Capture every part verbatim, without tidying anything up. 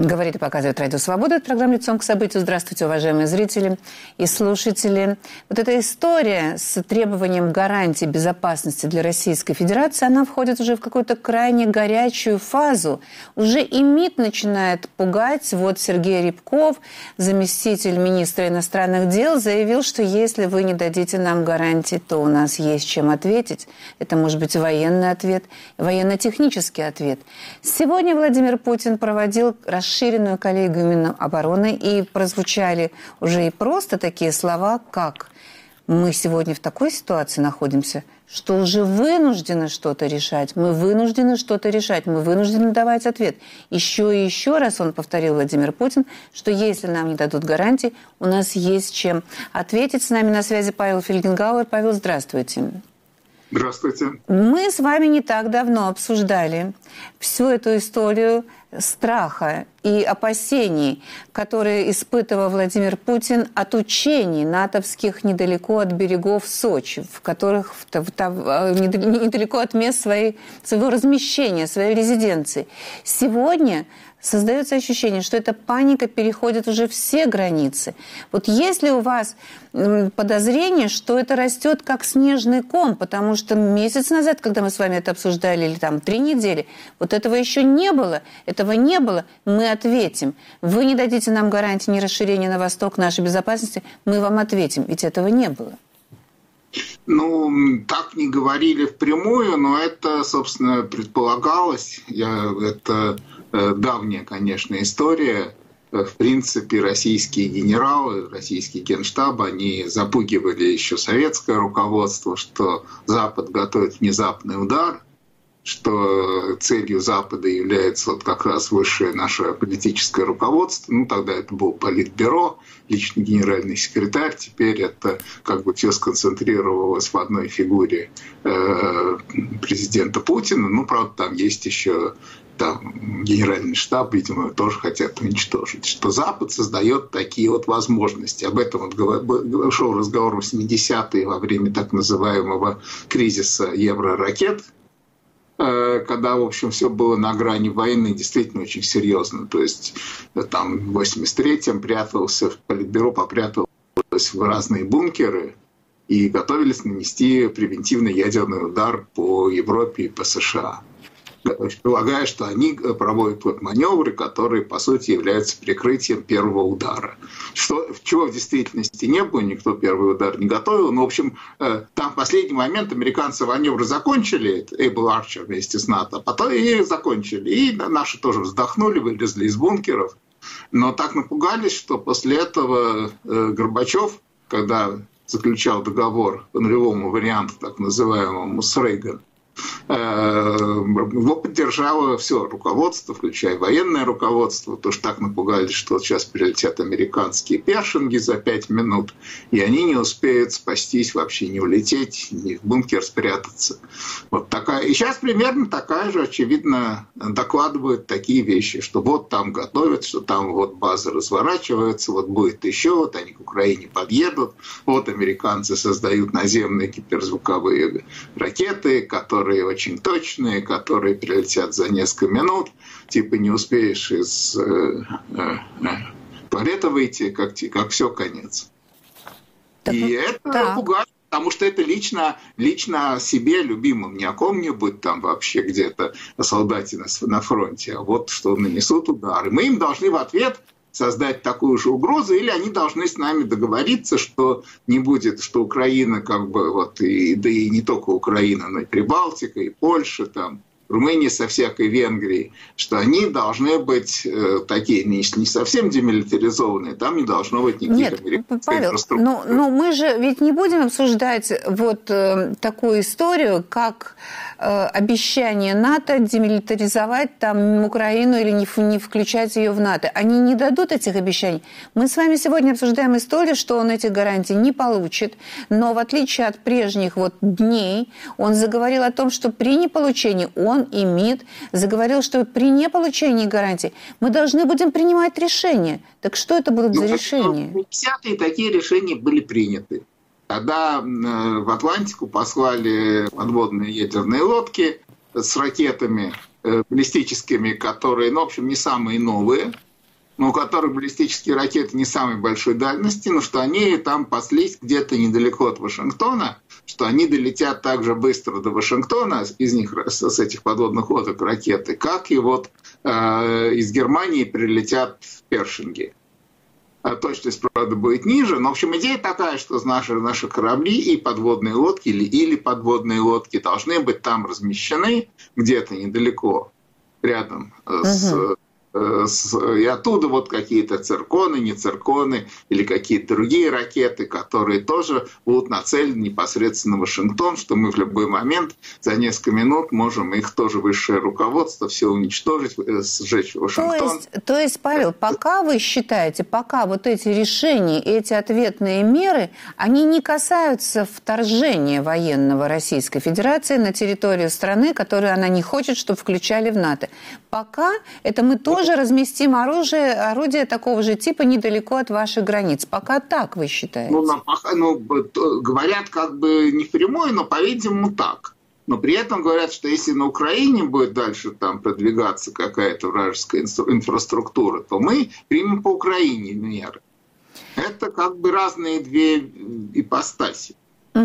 Говорит и показывает Радио Свобода. Это программа «Лицом к событию». Здравствуйте, уважаемые зрители и слушатели. Вот эта история с требованием гарантий безопасности для Российской Федерации, она входит уже в какую-то крайне горячую фазу. Уже и МИД начинает пугать. Вот Сергей Рябков, заместитель министра иностранных дел, заявил, что если вы не дадите нам гарантий, то у нас есть чем ответить. Это может быть военный ответ, военно-технический ответ. Сегодня Владимир Путин проводил расширенную коллегию Минобороны, и прозвучали уже и просто такие слова, как «мы сегодня в такой ситуации находимся, что уже вынуждены что-то решать, мы вынуждены что-то решать, мы вынуждены давать ответ». Еще и еще раз он повторил, Владимир Путин, что если нам не дадут гарантий, у нас есть чем ответить. С нами на связи Павел Фельгенгауэр. Павел, здравствуйте. Здравствуйте. Мы с вами не так давно обсуждали всю эту историю страха и опасений, которые испытывал Владимир Путин от учений натовских недалеко от берегов Сочи, в которых в, в, в, недалеко от мест своей, своего размещения, своей резиденции. Сегодня создается ощущение, что эта паника переходит уже все границы. Вот есть ли у вас подозрение, что это растет как снежный ком? Потому что месяц назад, когда мы с вами это обсуждали, или там три недели, вот этого еще не было. Этого не было. Мы ответим. Вы не дадите нам гарантии ни расширения на восток нашей безопасности, мы вам ответим. Ведь этого не было. Ну, так не говорили впрямую, но это, собственно, предполагалось. Я, это э, давняя, конечно, история. В принципе, российские генералы, российский генштаб, они запугивали еще советское руководство, что Запад готовит внезапный удар, что целью Запада является вот как раз высшее наше политическое руководство. Ну, тогда это было Политбюро, личный генеральный секретарь. Теперь это как бы все сконцентрировалось в одной фигуре э, президента Путина. Ну, правда, там есть еще там, генеральный штаб, видимо, тоже хотят уничтожить. Что Запад создает такие вот возможности. Об этом вот шел разговор в восьмидесятые во время так называемого кризиса евроракет, когда, в общем, все было на грани войны, действительно очень серьезно. То есть там в восемьдесят третьем прятался, в Политбюро попряталось в разные бункеры и готовились нанести превентивный ядерный удар по Европе и по США. Предполагая, что они проводят вот маневры, которые, по сути, являются прикрытием первого удара. Что, чего в действительности не было, никто первый удар не готовил. Но, в общем, там в последний момент американцы маневры закончили, Эйбл Арчер вместе с НАТО, а потом и закончили. И наши тоже вздохнули, вылезли из бункеров. Но так напугались, что после этого Горбачев, когда заключал договор по нулевому варианту, так называемому, с Рейганом, его поддержало все руководство, включая военное руководство, потому что так напугались, что сейчас прилетят американские першинги за пять минут, и они не успеют спастись, вообще не улететь, ни в бункер спрятаться. Вот такая. И сейчас примерно такая же, очевидно, докладывают такие вещи, что вот там готовят, что там вот базы разворачиваются, вот будет еще, вот они к Украине подъедут, вот американцы создают наземные гиперзвуковые ракеты, которые которые очень точные, которые прилетят за несколько минут, типа не успеешь из э, э, туалета выйти, как, как все, конец. Так, и это да. Пугает, потому что это лично, лично о себе любимым, не о ком-нибудь там вообще где-то о солдате на, на фронте, а вот что нанесут удары. Мы им должны в ответ создать такую же угрозу, или они должны с нами договориться, что не будет, что Украина, как бы, вот, и, да и не только Украина, но и Прибалтика, и Польша, там, Румыния со всякой Венгрией, что они должны быть э, такие, не, не совсем демилитаризованные, там не должно быть никаких американских инфраструктур. Ну, ну мы же ведь не будем обсуждать вот э, такую историю, как э, обещание НАТО демилитаризовать там Украину или не, не включать ее в НАТО. Они не дадут этих обещаний. Мы с вами сегодня обсуждаем историю, что он этих гарантий не получит, но в отличие от прежних вот дней, он заговорил о том, что при неполучении он и МИД заговорил, что при неполучении гарантий мы должны будем принимать решения. Так что это будут ну, за решения? В десятые такие решения были приняты. Когда в Атлантику послали подводные ядерные лодки с ракетами баллистическими, которые, ну, в общем, не самые новые, но у которых баллистические ракеты не самой большой дальности, но что они там паслись где-то недалеко от Вашингтона, что они долетят так же быстро до Вашингтона, из них, с этих подводных лодок ракеты, как и вот э, из Германии прилетят в Першинге. Точность, правда, будет ниже, но, в общем, идея такая, что наши, наши корабли и подводные лодки или, или подводные лодки должны быть там размещены где-то недалеко, рядом с... Угу. И оттуда вот какие-то цирконы, не цирконы или какие-то другие ракеты, которые тоже будут нацелены непосредственно в Вашингтон, что мы в любой момент за несколько минут можем их тоже высшее руководство все уничтожить, сжечь Вашингтон. То есть, то есть, Павел, пока вы считаете, пока вот эти решения, эти ответные меры, они не касаются вторжения военного Российской Федерации на территорию страны, которую она не хочет, чтобы включали в НАТО. Пока это мы тоже тоже разместим оружие, орудие такого же типа недалеко от ваших границ. Пока так вы считаете? Ну, ну, говорят как бы не впрямую, но, по-видимому, так. Но при этом говорят, что если на Украине будет дальше там продвигаться какая-то вражеская инфраструктура, то мы примем по Украине меры. Это как бы разные две ипостаси.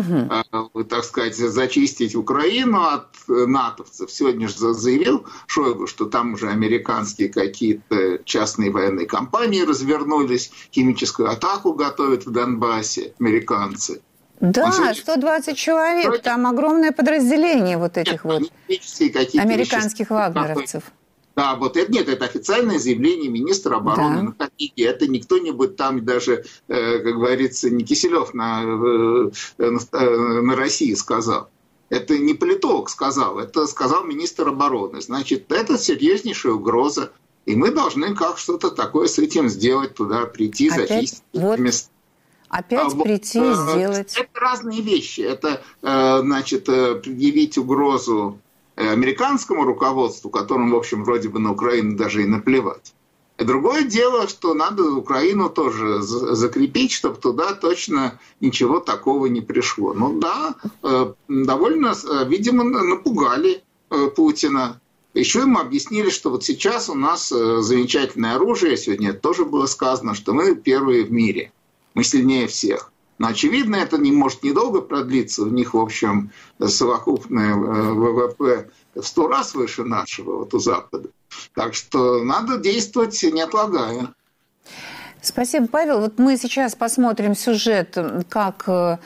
Угу. Так сказать, зачистить Украину от натовцев. Сегодня же заявил Шойгу, что там уже американские какие-то частные военные компании развернулись, химическую атаку готовят в Донбассе американцы. Да, сто двадцать человек, Вроде... там огромное подразделение вот этих Нет, вот американских вагнеровцев. Да, вот это нет, это официальное заявление министра обороны да. на Копейке. Это не кто-нибудь там даже, э, как говорится, не Киселев на, э, на, на России сказал. Это не политолог сказал, это сказал министр обороны. Значит, это серьезнейшая угроза. И мы должны как что-то такое с этим сделать, туда прийти, Опять? зачистить вот. места. Опять а, прийти и сделать. Это разные вещи. Это, э, значит, предъявить угрозу американскому руководству, которому, в общем, вроде бы на Украину даже и наплевать. И другое дело, что надо Украину тоже закрепить, чтобы туда точно ничего такого не пришло. Ну да, довольно, видимо, напугали Путина. Еще ему объяснили, что вот сейчас у нас замечательное оружие, сегодня это тоже было сказано, что мы первые в мире, мы сильнее всех. Но, очевидно, это не может недолго продлиться. У них, в общем, совокупное ВВП в сто раз выше нашего, вот у Запада. Так что надо действовать, не отлагая. Спасибо, Павел. Вот мы сейчас посмотрим сюжет, как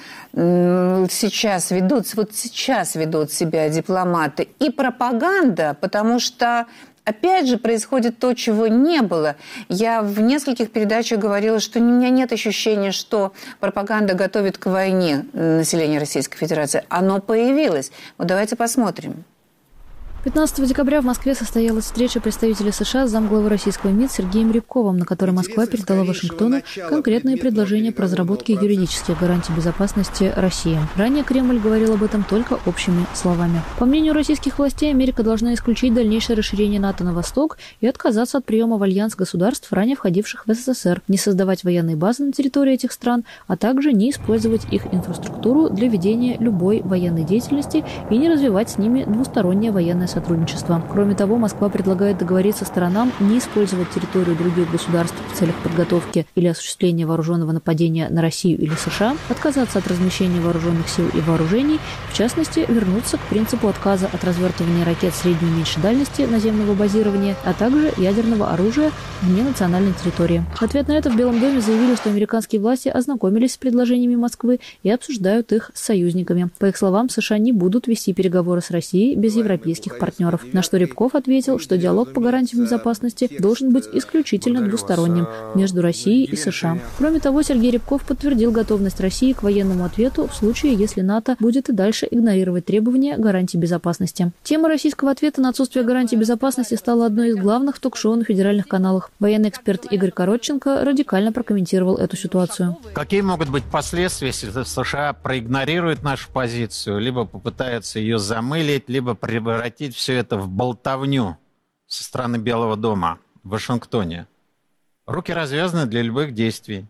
сейчас ведут, вот сейчас ведут себя дипломаты и пропаганда, потому что опять же происходит то, чего не было. Я в нескольких передачах говорила, что у меня нет ощущения, что пропаганда готовит к войне население Российской Федерации. Оно появилось. Вот давайте посмотрим. пятнадцатого декабря в Москве состоялась встреча представителей США с замглавы российского МИД Сергеем Рябковым, на которой Москва передала Вашингтону конкретные предложения по разработке юридических гарантий безопасности России. Ранее Кремль говорил об этом только общими словами. По мнению российских властей, Америка должна исключить дальнейшее расширение НАТО на восток и отказаться от приема в альянс государств, ранее входивших в СССР, не создавать военные базы на территории этих стран, а также не использовать их инфраструктуру для ведения любой военной деятельности и не развивать с ними двустороннее военное сотрудничества. Кроме того, Москва предлагает договориться сторонам не использовать территорию других государств в целях подготовки или осуществления вооруженного нападения на Россию или США, отказаться от размещения вооруженных сил и вооружений, в частности, вернуться к принципу отказа от развертывания ракет средней и меньшей дальности наземного базирования, а также ядерного оружия вне национальной территории. В ответ на это в Белом доме заявили, что американские власти ознакомились с предложениями Москвы и обсуждают их с союзниками. По их словам, США не будут вести переговоры с Россией без европейских партнеров. На что Рябков ответил, что диалог по гарантиям безопасности должен быть исключительно двусторонним между Россией и США. Кроме того, Сергей Рябков подтвердил готовность России к военному ответу в случае, если НАТО будет и дальше игнорировать требования гарантий безопасности. Тема российского ответа на отсутствие гарантий безопасности стала одной из главных в ток-шоу на федеральных каналах. Военный эксперт Игорь Коротченко радикально прокомментировал эту ситуацию. Какие могут быть последствия, если США проигнорирует нашу позицию, либо попытаются ее замылить, либо превратить все это в болтовню со стороны Белого дома в Вашингтоне? Руки развязаны для любых действий.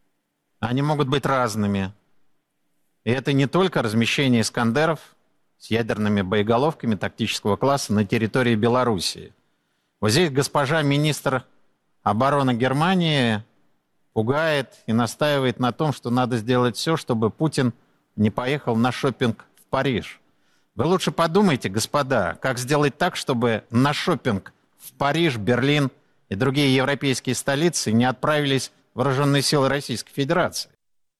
Они могут быть разными. И это не только размещение «Искандеров» с ядерными боеголовками тактического класса на территории Белоруссии. Вот здесь госпожа министр оборона Германии пугает и настаивает на том, что надо сделать все, чтобы Путин не поехал на шопинг в Париж. Вы лучше подумайте, господа, как сделать так, чтобы на шопинг в Париж, Берлин и другие европейские столицы не отправились вооруженные силы Российской Федерации.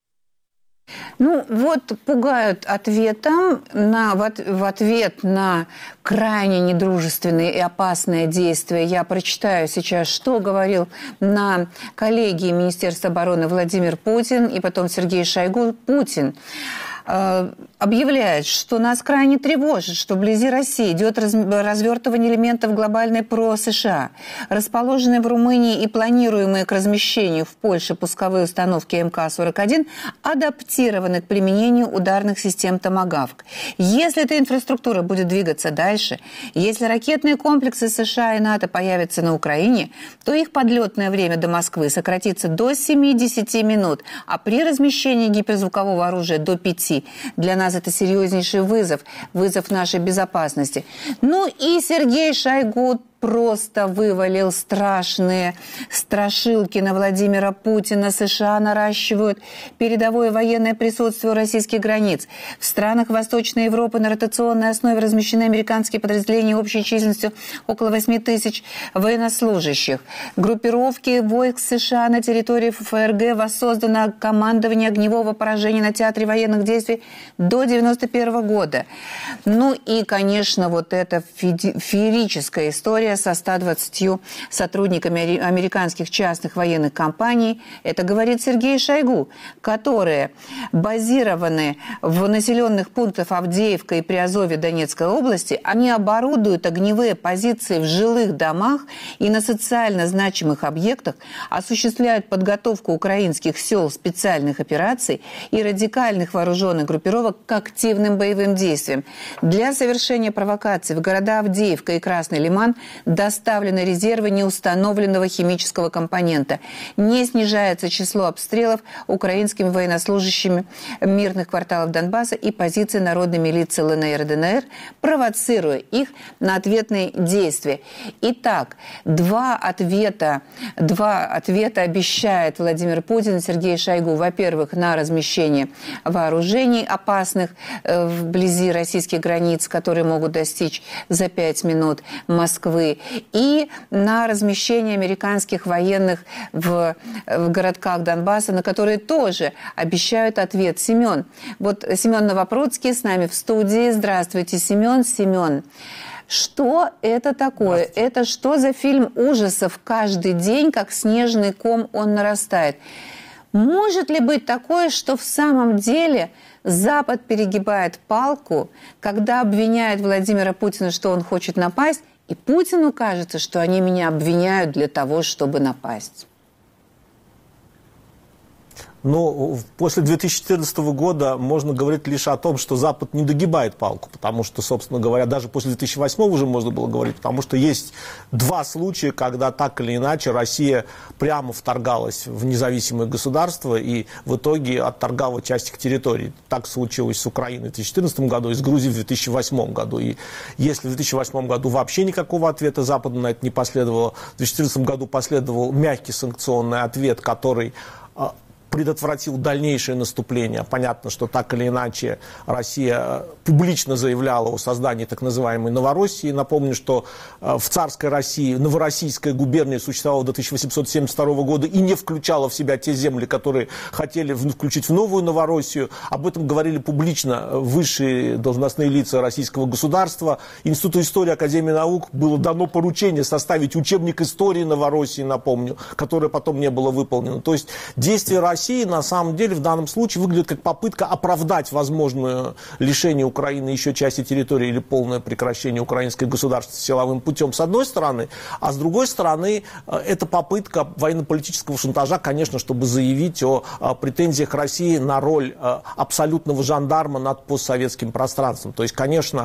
Ну, вот пугают ответом на, в, от, в ответ на крайне недружественные и опасные действия. Я прочитаю сейчас, что говорил на коллегии Министерства обороны Владимир Путин и потом Сергей Шойгу. Путин э, объявляет, что нас крайне тревожит, что вблизи России идет раз, развертывание элементов глобальной про-США. Расположенные в Румынии и планируемые к размещению в Польше пусковые установки эм ка сорок один адаптированы к применению ударных систем «Томагавк». Если эта инфраструктура будет двигаться дальше, если ракетные комплексы США и НАТО появятся на Украине, то их подлетное время до Москвы сократится до семидесяти минут, а при размещении гиперзвукового оружия до пяти. Для нас это серьезнейший вызов, вызов нашей безопасности. Ну и Сергей Шойгу просто вывалил страшные страшилки на Владимира Путина. США наращивают передовое военное присутствие у российских границ. В странах Восточной Европы на ротационной основе размещены американские подразделения общей численностью около восьми тысяч военнослужащих. Группировки войск США на территории эф эр гэ воссоздано командование огневого поражения на театре военных действий до девяносто первого года. Ну и, конечно, вот эта феерическая история со ста двадцатью сотрудниками американских частных военных компаний. Это говорит Сергей Шойгу, которые базированы в населенных пунктах Авдеевка и Приазовье Донецкой области. Они оборудуют огневые позиции в жилых домах и на социально значимых объектах, осуществляют подготовку украинских сел специальных операций и радикальных вооруженных группировок к активным боевым действиям. Для совершения провокаций в города Авдеевка и Красный Лиман доставлены резервы неустановленного химического компонента. Не снижается число обстрелов украинскими военнослужащими мирных кварталов Донбасса и позиций народной милиции эл эн эр и дэ эн эр, провоцируя их на ответные действия. Итак, два ответа, два ответа обещает Владимир Путин и Сергей Шойгу. Во-первых, на размещение вооружений опасных э, вблизи российских границ, которые могут достичь за пять минут Москвы, и на размещение американских военных в, в городках Донбасса, на которые тоже обещают ответ. Семен, вот Семен Новопрудский с нами в студии. Здравствуйте, Семен. Семен, что это такое? Это что за фильм ужасов? Каждый день, как снежный ком, он нарастает. Может ли быть такое, что в самом деле Запад перегибает палку, когда обвиняет Владимира Путина, что он хочет напасть, и Путину кажется, что они меня обвиняют для того, чтобы напасть? Но после две тысячи четырнадцатого года можно говорить лишь о том, что Запад не догибает палку, потому что, собственно говоря, даже после две тысячи восьмого уже можно было говорить, потому что есть два случая, когда так или иначе Россия прямо вторгалась в независимое государство и в итоге отторгала часть их территорий. Так случилось с Украиной в две тысячи четырнадцатом году и с Грузией в две тысячи восьмом году. И если в две тысячи восьмом году вообще никакого ответа Запада на это не последовало, в две тысячи четырнадцатом году последовал мягкий санкционный ответ, который предотвратил дальнейшее наступление. Понятно, что так или иначе Россия публично заявляла о создании так называемой Новороссии. Напомню, что в царской России Новороссийская губерния существовала до тысяча восемьсот семьдесят второго года и не включала в себя те земли, которые хотели включить в новую Новороссию. Об этом говорили публично высшие должностные лица российского государства. Институту истории Академии наук было дано поручение составить учебник истории Новороссии, напомню, которое потом не было выполнено. То есть действия России России на самом деле в данном случае выглядит как попытка оправдать возможное лишение Украины еще части территории или полное прекращение украинской государственности силовым путем, с одной стороны, а с другой стороны, это попытка военно-политического шантажа, конечно, чтобы заявить о претензиях России на роль абсолютного жандарма над постсоветским пространством. То есть, конечно,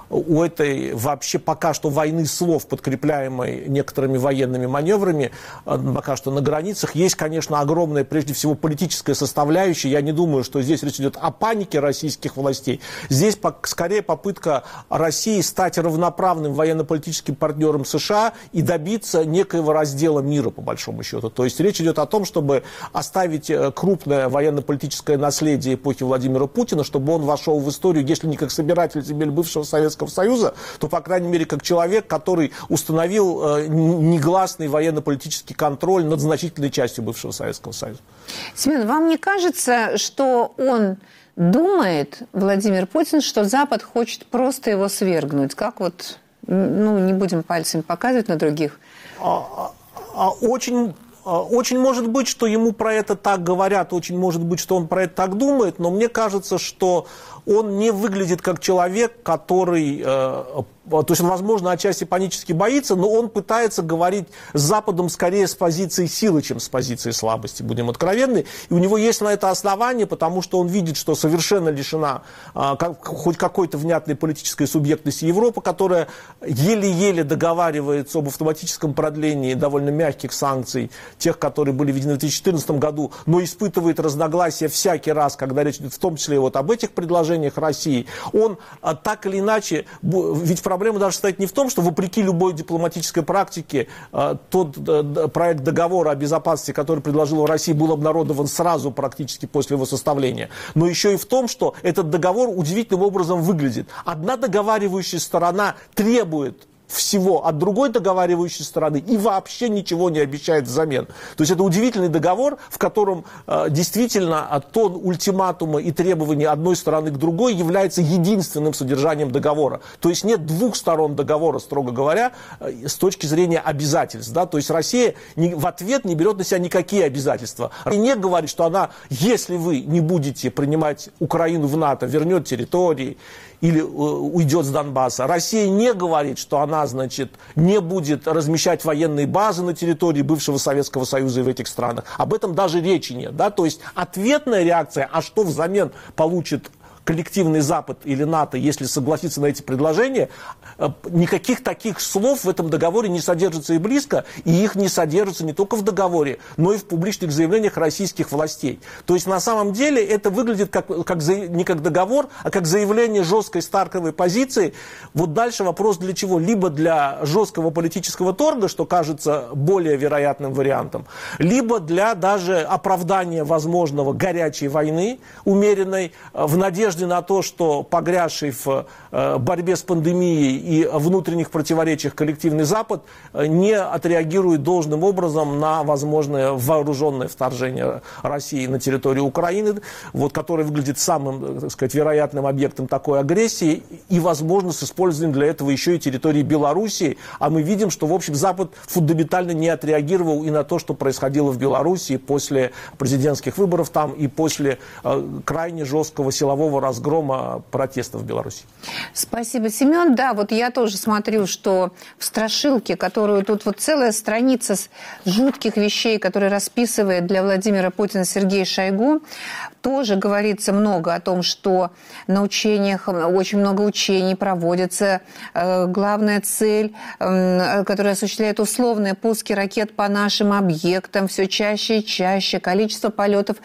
у этой вообще пока что войны слов, подкрепляемой некоторыми военными маневрами, пока что на границах, есть, конечно, огромная, прежде всего, политическая составляющая. Я не думаю, что здесь речь идет о панике российских властей. Здесь скорее попытка России стать равноправным военно-политическим партнером США и добиться некоего раздела мира, по большому счету. То есть речь идет о том, чтобы оставить крупное военно-политическое наследие эпохи Владимира Путина, чтобы он вошел в историю, если не как собиратель земель бывшего Советского Союза, то, по крайней мере, как человек, который установил э, негласный военно-политический контроль над значительной частью бывшего Советского Союза. Семен, вам не кажется, что он думает, Владимир Путин, что Запад хочет просто его свергнуть? Как вот, ну, не будем пальцем показывать на других? А, а, очень... Очень может быть, что ему про это так говорят, очень может быть, что он про это так думает, но мне кажется, что он не выглядит как человек, который, э, то есть он, возможно, отчасти панически боится, но он пытается говорить с Западом скорее с позиции силы, чем с позиции слабости, будем откровенны. И у него есть на это основание, потому что он видит, что совершенно лишена э, как, хоть какой-то внятной политической субъектности Европа, которая еле-еле договаривается об автоматическом продлении довольно мягких санкций, тех, которые были введены в две тысячи четырнадцатом году, но испытывает разногласия всякий раз, когда речь идет в том числе вот об этих предложениях России. Он а, так или иначе, ведь проблема даже стоит не в том, что вопреки любой дипломатической практике а, тот а, проект договора о безопасности, который предложила Россия, был обнародован сразу практически после его составления, но еще и в том, что этот договор удивительным образом выглядит. Одна договаривающая сторона требует всего от другой договаривающей стороны и вообще ничего не обещает взамен. То есть это удивительный договор, в котором э, действительно тон ультиматума и требований одной стороны к другой является единственным содержанием договора. То есть нет двух сторон договора, строго говоря, э, с точки зрения обязательств. Да? То есть Россия не, в ответ не берет на себя никакие обязательства. И не говорит, что она, если вы не будете принимать Украину в НАТО, вернет территории или э, уйдет с Донбасса. Россия не говорит, что она, значит, не будет размещать военные базы на территории бывшего Советского Союза и в этих странах. Об этом даже речи нет. Да? То есть ответная реакция, а что взамен получит коллективный Запад или НАТО, если согласиться на эти предложения, никаких таких слов в этом договоре не содержится и близко, и их не содержится не только в договоре, но и в публичных заявлениях российских властей. То есть на самом деле это выглядит как, как, не как договор, а как заявление жесткой стартовой позиции. Вот дальше вопрос для чего? Либо для жесткого политического торга, что кажется более вероятным вариантом, либо для даже оправдания возможного горячей войны, умеренной, в надежде на то, что погрязший в э, борьбе с пандемией и внутренних противоречиях коллективный Запад э, не отреагирует должным образом на возможное вооруженное вторжение России на территорию Украины, вот, которое выглядит самым, так сказать, вероятным объектом такой агрессии, и, возможно, с использованием для этого еще и территории Белоруссии. А мы видим, что, в общем, Запад фундаментально не отреагировал и на то, что происходило в Белоруссии после президентских выборов там и после э, крайне жесткого силового разгрома протестов в Беларуси. Спасибо, Семен. Да, вот я тоже смотрю, что в страшилке, которую тут вот целая страница с жутких вещей, которые расписывает для Владимира Путина Сергей Шойгу, тоже говорится много о том, что на учениях, очень много учений проводится. Главная цель, которая осуществляет условные пуски ракет по нашим объектам, все чаще и чаще. Количество полетов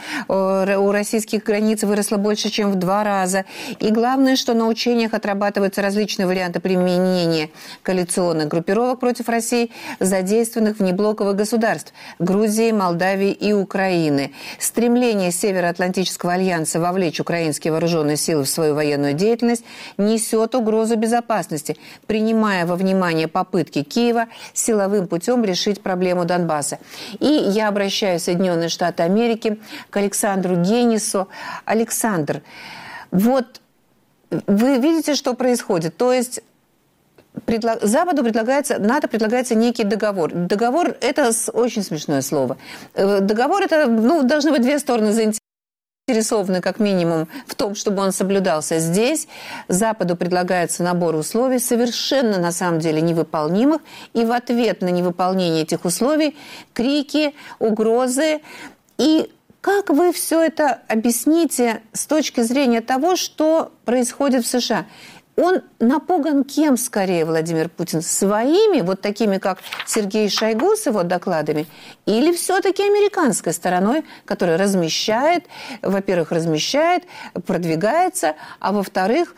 у российских границ выросло больше, чем в два раза. И главное, что на учениях отрабатываются различные варианты применения коалиционных группировок против России, задействованных внеблоковых государств – Грузии, Молдавии и Украины. Стремление Североатлантического альянса вовлечь украинские вооруженные силы в свою военную деятельность несет угрозу безопасности, принимая во внимание попытки Киева силовым путем решить проблему Донбасса. И я обращаюсь в Соединенные Штаты Америки к Александру Генису. Александр, вот вы видите, что происходит. То есть Предлаг... Западу предлагается, НАТО предлагается некий договор. Договор – это очень смешное слово. Договор – это, ну, должны быть две стороны заинтересованы, как минимум, в том, чтобы он соблюдался. Здесь Западу предлагается набор условий, совершенно, на самом деле, невыполнимых, и в ответ на невыполнение этих условий крики, угрозы. И как вы все это объясните с точки зрения того, что происходит в США? Он напуган кем скорее, Владимир Путин? Своими, вот такими, как Сергей Шойгу с его докладами, или все-таки американской стороной, которая размещает, во-первых, размещает, продвигается, а во-вторых,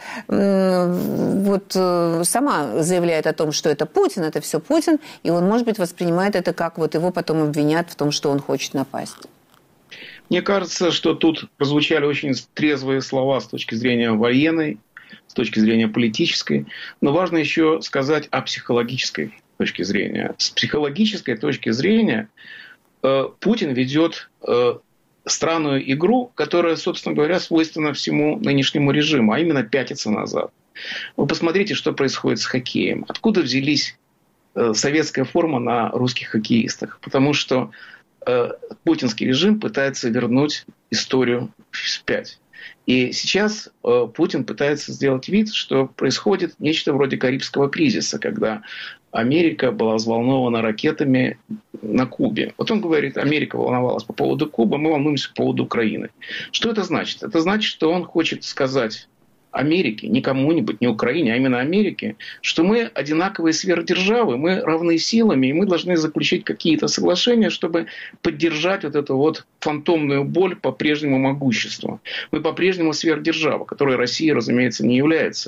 вот сама заявляет о том, что это Путин, это все Путин, и он, может быть, воспринимает это как вот его потом обвинят в том, что он хочет напасть. Мне кажется, что тут прозвучали очень трезвые слова с точки зрения военной, с точки зрения политической. Но важно еще сказать о психологической точке зрения. С психологической точки зрения э, Путин ведет э, странную игру, которая, собственно говоря, свойственна всему нынешнему режиму, а именно пятиться назад. Вы посмотрите, что происходит с хоккеем. Откуда взялись э, советская форма на русских хоккеистах? Потому что э, путинский режим пытается вернуть историю вспять. И сейчас э, Путин пытается сделать вид, что происходит нечто вроде Карибского кризиса, когда Америка была взволнована ракетами на Кубе. Вот он говорит, Америка волновалась по поводу Кубы, мы волнуемся по поводу Украины. Что это значит? Это значит, что он хочет сказать Америке, не кому-нибудь, не Украине, а именно Америке, что мы одинаковые сверхдержавы, мы равны силами, и мы должны заключить какие-то соглашения, чтобы поддержать вот эту вот фантомную боль по-прежнему могущества. Мы по-прежнему сверхдержава, которой Россия, разумеется, не является.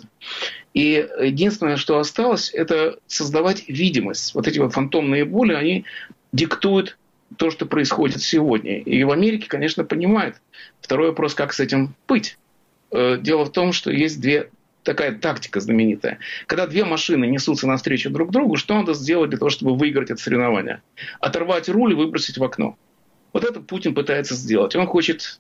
И единственное, что осталось, это создавать видимость. Вот эти вот фантомные боли, они диктуют то, что происходит сегодня. И в Америке, конечно, понимают. Второй вопрос, как с этим быть. Дело в том, что есть две, такая тактика знаменитая. Когда две машины несутся навстречу друг другу, что надо сделать для того, чтобы выиграть это соревнование? Оторвать руль и выбросить в окно. Вот это Путин пытается сделать. Он хочет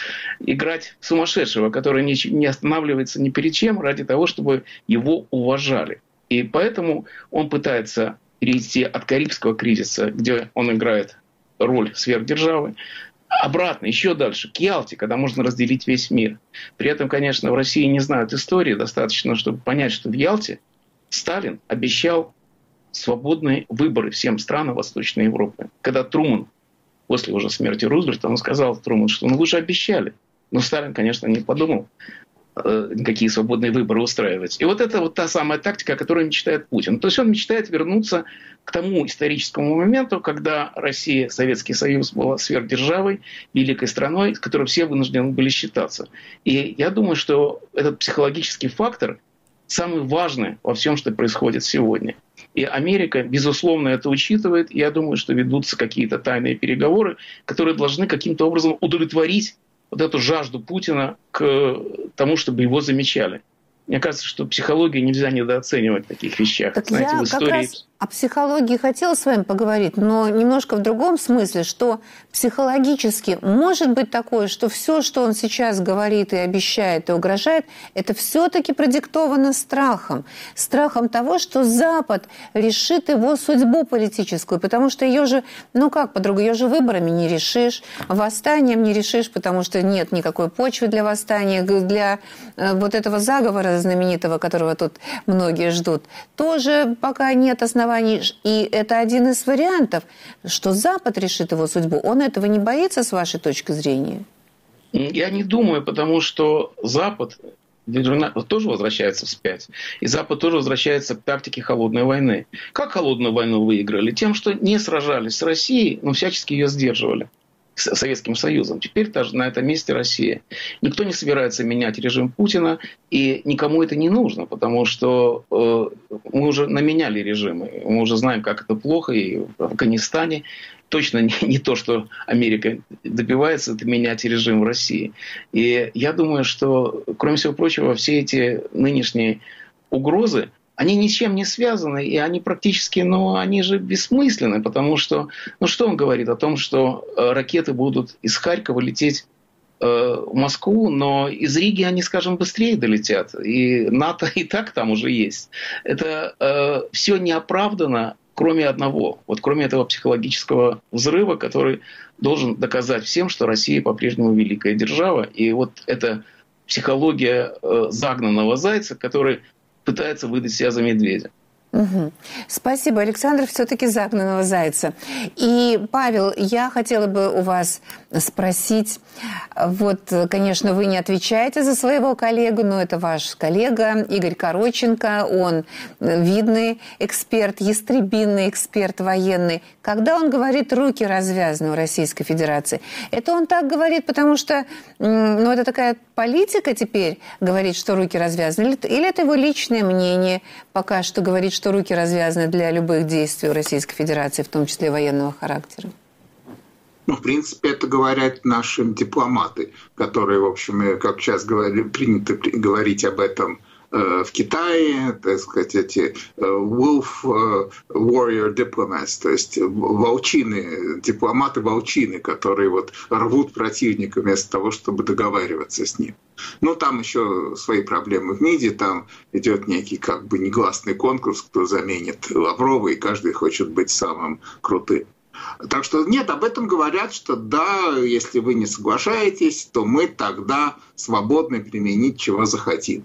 играть сумасшедшего, который не останавливается ни перед чем ради того, чтобы его уважали. И поэтому он пытается перейти от Карибского кризиса, где он играет роль сверхдержавы, обратно, еще дальше, к Ялте, когда можно разделить весь мир. При этом, конечно, в России не знают истории. Достаточно, чтобы понять, что в Ялте Сталин обещал свободные выборы всем странам Восточной Европы. Когда Труман, после уже смерти Рузвельта, он сказал Труману, что ну вы же обещали. Но Сталин, конечно, не подумал, какие свободные выборы устраивать. И вот это вот та самая тактика, о которой мечтает Путин. То есть он мечтает вернуться к тому историческому моменту, когда Россия, Советский Союз была сверхдержавой, великой страной, с которой все вынуждены были считаться. И я думаю, что этот психологический фактор самый важный во всем, что происходит сегодня. И Америка, безусловно, это учитывает. Я думаю, что ведутся какие-то тайные переговоры, которые должны каким-то образом удовлетворить вот эту жажду Путина к тому, чтобы его замечали. Мне кажется, что психологию нельзя недооценивать в таких вещах. Так Знаете, я в истории... как раз о психологии хотела с вами поговорить, но немножко в другом смысле, что психологически может быть такое, что все, что он сейчас говорит и обещает, и угрожает, это все-таки продиктовано страхом. Страхом того, что Запад решит его судьбу политическую, потому что ее же, ну как по-другому, ее же выборами не решишь, восстанием не решишь, потому что нет никакой почвы для восстания, для вот этого заговора знаменитого, которого тут многие ждут, тоже пока нет оснований. И это один из вариантов, что Запад решит его судьбу. Он этого не боится, с вашей точки зрения? Я не думаю, потому что Запад тоже возвращается вспять. И Запад тоже возвращается к тактике холодной войны. Как холодную войну выиграли? Тем, что не сражались с Россией, но всячески ее сдерживали. С Советским Союзом. Теперь даже на этом месте Россия. Никто не собирается менять режим Путина, и никому это не нужно, потому что э, мы уже наменяли режимы. Мы уже знаем, как это плохо, и в Афганистане точно не, не то, что Америка добивается, это менять режим в России. И я думаю, что, кроме всего прочего, все эти нынешние угрозы, они ничем не связаны, и они практически, ну, они же бессмысленны, потому что, ну, что он говорит о том, что э, ракеты будут из Харькова лететь э, в Москву, но из Риги они, скажем, быстрее долетят, и НАТО и так там уже есть. Это э, все неоправданно, кроме одного, вот кроме этого психологического взрыва, который должен доказать всем, что Россия по-прежнему великая держава, и вот эта психология э, загнанного зайца, который пытается выдать себя за медведя. Угу. Спасибо, Александр, все-таки загнанного зайца. И, Павел, я хотела бы у вас спросить, вот, конечно, вы не отвечаете за своего коллегу, но это ваш коллега Игорь Короченко, он видный эксперт, ястребинный эксперт военный. Когда он говорит «руки развязаны» у Российской Федерации, это он так говорит, потому что, ну, это такая политика теперь, говорит, что руки развязаны, или это его личное мнение пока что говорит, что руки развязаны для любых действий у Российской Федерации, в том числе военного характера? Ну, в принципе, это говорят наши дипломаты, которые, в общем, как сейчас говорили, принято говорить об этом э, в Китае, так сказать, эти э, wolf э, warrior diplomats, то есть волчины, дипломаты-волчины, которые вот рвут противника вместо того, чтобы договариваться с ним. Ну, там еще свои проблемы в МИДе, там идет некий как бы негласный конкурс, кто заменит Лаврова, и каждый хочет быть самым крутым. Так что нет, об этом говорят, что да, если вы не соглашаетесь, то мы тогда свободны применить, чего захотим.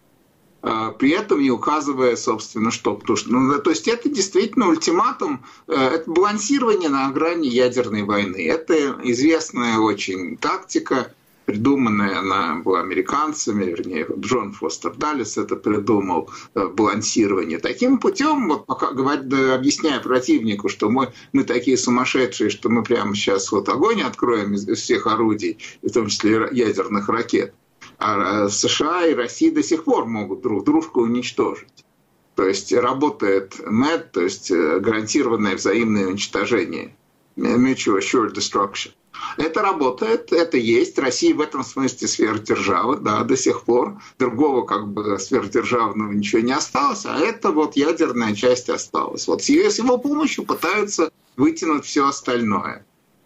При этом не указывая, собственно, что. Потому что, ну, то есть это действительно ультиматум, это балансирование на грани ядерной войны. Это известная очень тактика, придуманная она была американцами, вернее, Джон Фостер Даллес это придумал, балансирование. Таким путем, вот пока говорит, объясняя противнику, что мы, мы такие сумасшедшие, что мы прямо сейчас вот огонь откроем из всех орудий, в том числе ядерных ракет, а США и Россия до сих пор могут друг дружку уничтожить. То есть работает мэд, то есть гарантированное взаимное уничтожение, mutual assured destruction. Это работает, это есть. Россия в этом смысле сверхдержава, да, до сих пор. Другого как бы сверхдержавного ничего не осталось, а это вот ядерная часть осталась. Вот с его помощью пытаются вытянуть все остальное.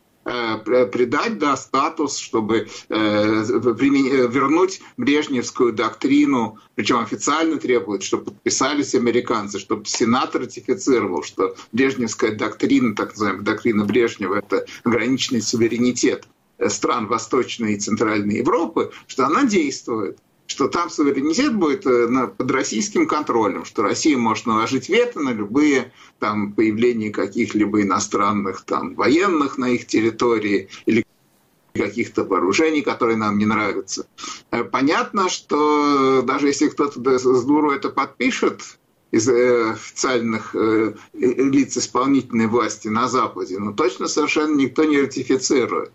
Придать, да, статус, чтобы э, вернуть брежневскую доктрину, причем официально требуют, чтобы подписались американцы, чтобы Сенат ратифицировал, что брежневская доктрина, так называемая доктрина Брежнева, это ограниченный суверенитет стран Восточной и Центральной Европы, что она действует, что там суверенитет будет под российским контролем, что Россия может наложить вето на любые там, появления каких-либо иностранных там, военных на их территории или каких-то вооружений, которые нам не нравятся. Понятно, что даже если кто-то с дуру это подпишет, из официальных лиц исполнительной власти на Западе, но точно совершенно никто не ратифицирует.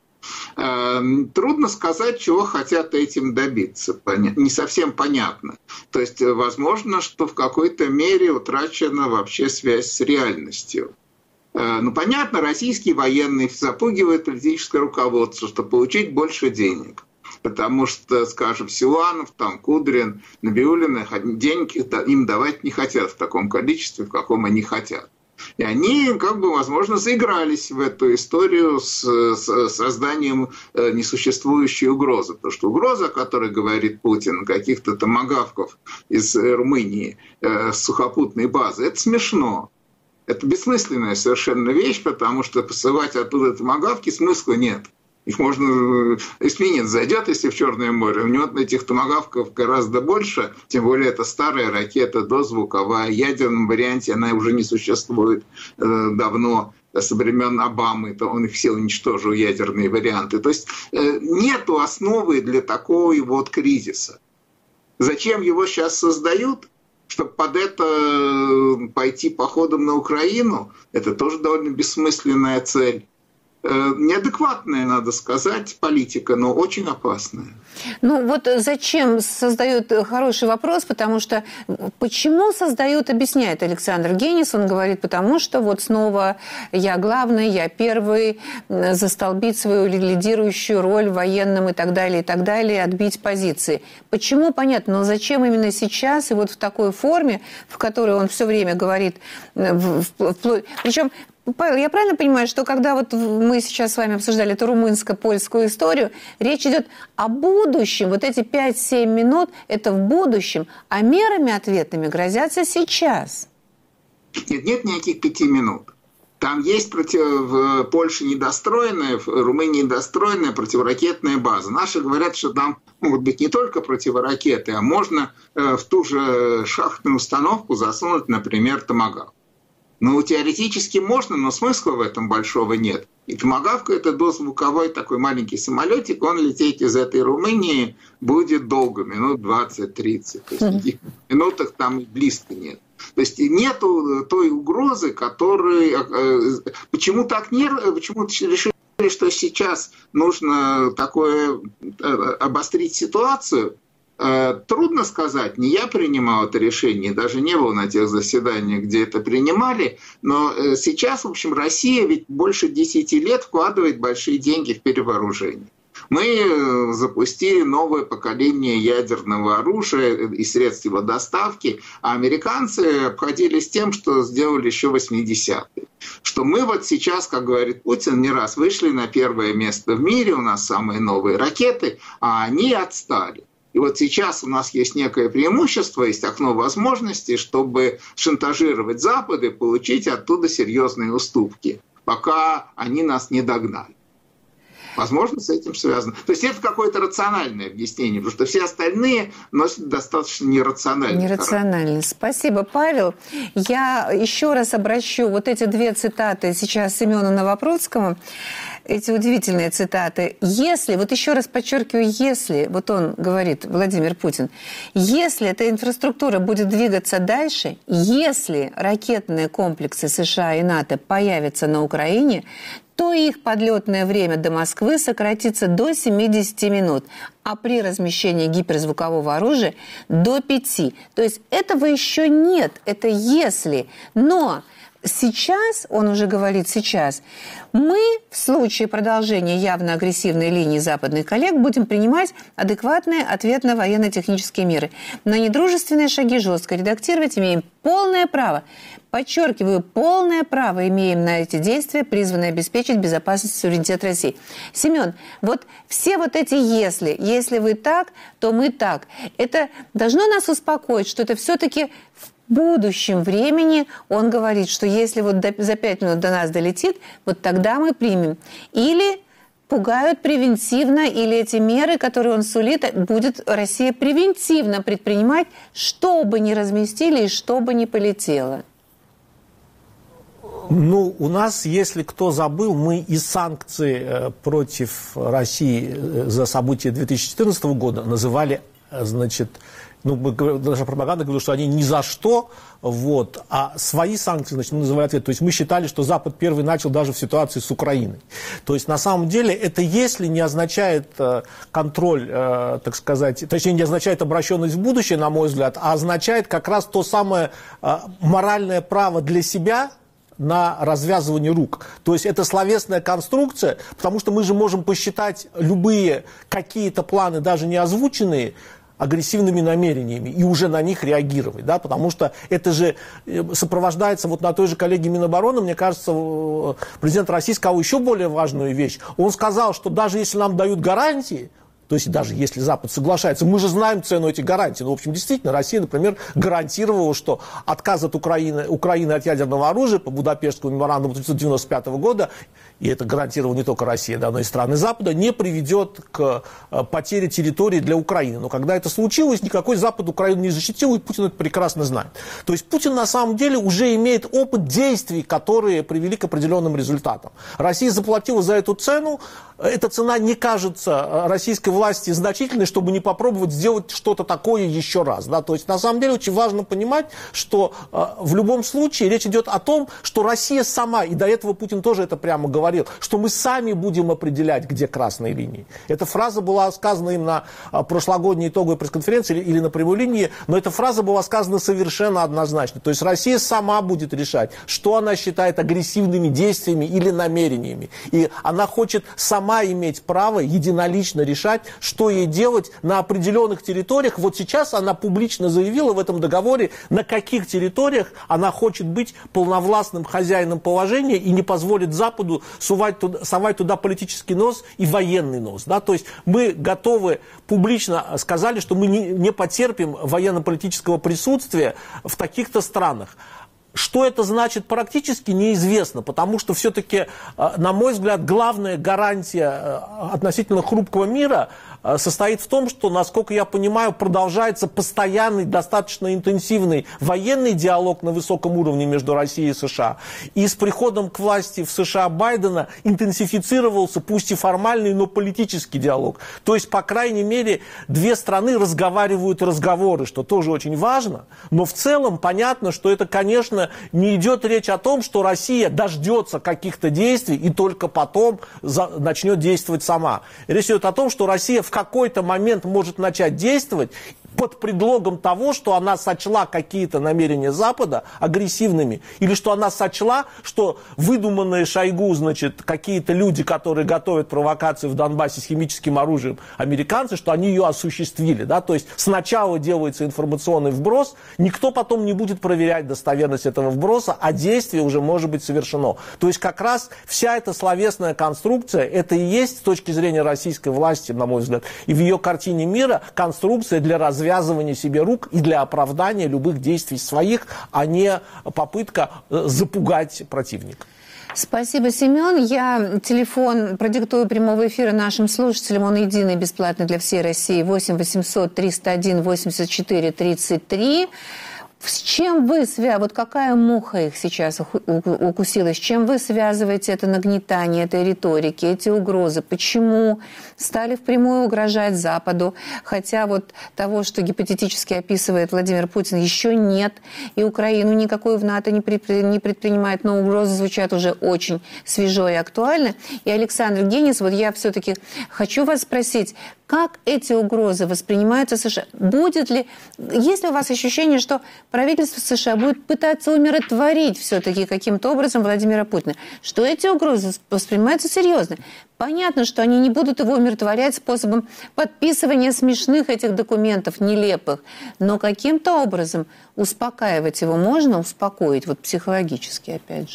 Трудно сказать, чего хотят этим добиться. Не совсем понятно. То есть, возможно, что в какой-то мере утрачена вообще связь с реальностью. Ну, понятно, российские военные запугивают политическое руководство, чтобы получить больше денег. Потому что, скажем, Силуанов, там, Кудрин, Набиуллина деньги им давать не хотят в таком количестве, в каком они хотят. И они, как бы, возможно, заигрались в эту историю с, с созданием несуществующей угрозы. Потому что угроза, о которой говорит Путин, каких-то томагавков из Румынии с сухопутной базы, это смешно. Это бессмысленная совершенно вещь, потому что посылать оттуда томагавки смысла нет. Их можно... Эсминец зайдет, если в Черное море, у него этих томагавков гораздо больше, тем более это старая ракета, дозвуковая, в ядерном варианте она уже не существует э, давно, со времен Обамы, то он их все уничтожил, ядерные варианты. То есть э, нету основы для такого вот кризиса. Зачем его сейчас создают? Чтобы под это пойти походом на Украину, это тоже довольно бессмысленная цель. Неадекватная, надо сказать, политика, но очень опасная. Ну вот зачем создают, хороший вопрос, потому что почему создают, объясняет Александр Генис, он говорит, потому что вот снова я главный, я первый, застолбить свою лидирующую роль в военном и так далее, и так далее, отбить позиции. Почему, понятно, но зачем именно сейчас и вот в такой форме, в которой он все время говорит, вплоть... причем Павел, я правильно понимаю, что когда вот мы сейчас с вами обсуждали эту румынско-польскую историю, речь идет о будущем, вот эти пять-семь минут – это в будущем, а мерами ответными грозятся сейчас? Нет, нет никаких пяти минут. Там есть против... в Польше недостроенная, в Румынии недостроенная противоракетная база. Наши говорят, что там могут быть не только противоракеты, а можно в ту же шахтную установку засунуть, например, томагавк. Ну, теоретически можно, но смысла в этом большого нет. И томагавк — это дозвуковой такой маленький самолетик, он лететь из этой Румынии будет долго, минут двадцать-тридцать. То есть минутах там и близко нет. То есть нет той угрозы, которой... Почему так не... Почему решили, что сейчас нужно такое обострить ситуацию? Трудно сказать, не я принимал это решение, даже не был на тех заседаниях, где это принимали, но сейчас, в общем, Россия ведь больше десяти лет вкладывает большие деньги в перевооружение. Мы запустили новое поколение ядерного оружия и средств его доставки, а американцы обходились тем, что сделали еще в восьмидесятые. Что мы вот сейчас, как говорит Путин, не раз вышли на первое место в мире, у нас самые новые ракеты, а они отстали. И вот сейчас у нас есть некое преимущество, есть окно возможностей, чтобы шантажировать Запад и получить оттуда серьезные уступки, пока они нас не догнали. Возможно, с этим связано. То есть это какое-то рациональное объяснение, потому что все остальные носят достаточно нерациональный Нерациональный. Спасибо, Павел. Я еще раз обращу вот эти две цитаты сейчас Семену Новопрудскому. Эти удивительные цитаты. Если, вот еще раз подчеркиваю, если, вот он говорит, Владимир Путин, если эта инфраструктура будет двигаться дальше, если ракетные комплексы США и НАТО появятся на Украине, то их подлетное время до Москвы сократится до семидесяти минут, а при размещении гиперзвукового оружия до пяти. То есть этого еще нет, это если. Но сейчас, он уже говорит сейчас, мы в случае продолжения явно агрессивной линии западных коллег будем принимать адекватные ответно-военно-технические меры. На недружественные шаги жестко редактировать имеем полное право. Подчеркиваю, полное право имеем на эти действия, призванные обеспечить безопасность и суверенитет России. Семен, вот все вот эти «если», если вы так, то мы так, это должно нас успокоить, что это все-таки в будущем времени он говорит, что если вот до, за пять минут до нас долетит, вот тогда мы примем. Или пугают превентивно, или эти меры, которые он сулит, будет Россия превентивно предпринимать, что бы ни разместили и что бы ни полетело. Ну, у нас, если кто забыл, мы и санкции против России за события две тысячи четырнадцатого года называли, значит, ну, наша пропаганда говорила, что они ни за что, вот, а свои санкции, значит, мы называли ответ. То есть мы считали, что Запад первый начал даже в ситуации с Украиной. То есть на самом деле это если не означает контроль, так сказать, точнее не означает обращенность в будущее, на мой взгляд, а означает как раз то самое моральное право для себя на развязывание рук. То есть это словесная конструкция, потому что мы же можем посчитать любые какие-то планы, даже не озвученные, агрессивными намерениями и уже на них реагировать, да, потому что это же сопровождается вот на той же коллегии Минобороны, мне кажется, президент России сказал еще более важную вещь. Он сказал, что даже если нам дают гарантии, то есть даже если Запад соглашается, мы же знаем цену этих гарантий. Ну, в общем, действительно, Россия, например, гарантировала, что отказ от Украины, Украины от ядерного оружия по Будапештскому меморандуму тысяча девятьсот девяносто пятого года, и это гарантировала не только Россия, да, но и страны Запада, не приведет к потере территории для Украины. Но когда это случилось, никакой Запад Украину не защитил, и Путин это прекрасно знает. То есть Путин на самом деле уже имеет опыт действий, которые привели к определенным результатам. Россия заплатила за эту цену. Эта цена не кажется российской власти значительной, чтобы не попробовать сделать что-то такое еще раз. Да? То есть на самом деле очень важно понимать, что э, в любом случае речь идет о том, что Россия сама, и до этого Путин тоже это прямо говорил, что мы сами будем определять, где красные линии. Эта фраза была сказана им на э, прошлогодней итоговой пресс-конференции или, или на прямой линии, но эта фраза была сказана совершенно однозначно. То есть Россия сама будет решать, что она считает агрессивными действиями или намерениями. И она хочет сама иметь право единолично решать, что ей делать на определенных территориях. Вот сейчас она публично заявила в этом договоре, на каких территориях она хочет быть полновластным хозяином положения и не позволит Западу сувать туда, совать туда политический нос и военный нос. Да? То есть мы готовы, публично сказали, что мы не, не потерпим военно-политического присутствия в таких-то странах. Что это значит практически, неизвестно, потому что все-таки, на мой взгляд, главная гарантия относительно хрупкого мира состоит в том, что, насколько я понимаю, продолжается постоянный, достаточно интенсивный военный диалог на высоком уровне между Россией и США. И с приходом к власти в США Байдена интенсифицировался, пусть и формальный, но политический диалог. То есть, по крайней мере, две страны разговаривают разговоры, что тоже очень важно. Но в целом понятно, что это, конечно, не идет речь о том, что Россия дождется каких-то действий и только потом за... начнет действовать сама. Речь идет о том, что Россия в какой-то момент может начать действовать под предлогом того, что она сочла какие-то намерения Запада агрессивными, или что она сочла, что выдуманные Шойгу, значит, какие-то люди, которые готовят провокации в Донбассе с химическим оружием, американцы, что они ее осуществили. Да? То есть сначала делается информационный вброс, никто потом не будет проверять достоверность этого вброса, а действие уже может быть совершено. То есть как раз вся эта словесная конструкция, это и есть с точки зрения российской власти, на мой взгляд, и в ее картине мира конструкция для развития связывание себе рук и для оправдания любых действий своих, а не попытка запугать противника. Спасибо, Семен. Я телефон продиктую прямого эфира нашим слушателям. Он единый, бесплатный для всей России. восемь восемьсот триста один восемьдесят четыре тридцать три. С чем вы связываете, вот какая муха их сейчас укусила, с чем вы связываете это нагнетание этой риторики, эти угрозы? Почему стали впрямую угрожать Западу, хотя вот того, что гипотетически описывает Владимир Путин, еще нет, и Украину никакой в НАТО не предпринимает, но угрозы звучат уже очень свежо и актуально. И, Александр Генис, вот я все-таки хочу вас спросить, как эти угрозы воспринимаются США? Будет ли, есть ли у вас ощущение, что правительство США будет пытаться умиротворить все-таки каким-то образом Владимира Путина? Что эти угрозы воспринимаются серьезно? Понятно, что они не будут его умиротворять способом подписывания смешных этих документов, нелепых. Но каким-то образом успокаивать его можно, успокоить, вот психологически опять